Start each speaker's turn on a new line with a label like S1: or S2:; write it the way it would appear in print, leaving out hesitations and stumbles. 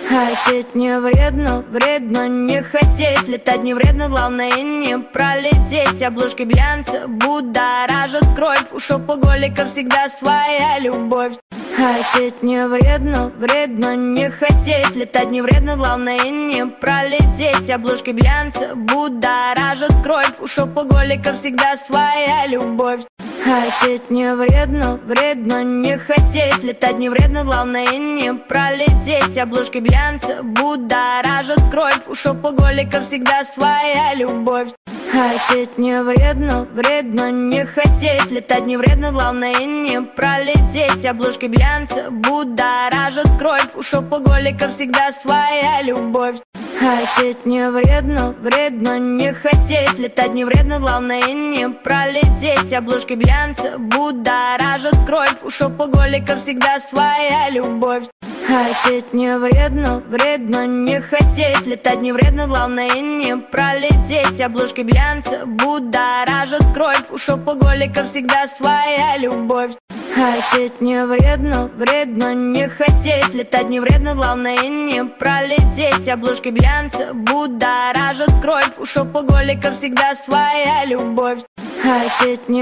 S1: Хотеть не вредно, вредно не хотеть. Летать не вредно, главное не пролететь. Обложки глянца будоражат кровь. У шопоголика всегда своя любовь. Хотеть не вредно, вредно не хотеть. Летать не вредно, главное не пролететь. Обложки глянца будоражат кровь. У шопоголика всегда своя любовь. Хотеть не вредно, вредно не хотеть. Летать не вредно, главное не пролететь. Обложки глянца будоражат кровь. У шопоголика всегда своя любовь. Хотеть не вредно, вредно не хотеть. Летать не вредно, главное не пролететь. Обложки глянца будоражат кровь. У шопоголика всегда своя любовь. Хотеть не вредно, вредно не хотеть. Летать не вредно, главное не пролететь. Обложки глянца будоражат кровь. У шопоголика всегда своя любовь. Хотеть не вредно, вредно не хотеть. Летать не вредно, главное не пролететь. Обложки глянца будоражат кровь. У шопоголика всегда своя любовь. Хотеть не вредно, вредно не хотеть. Летать не вредно, главное не пролететь. Обложки глянца будоражат кровь. У шопоголика всегда своя любовь. Хотеть не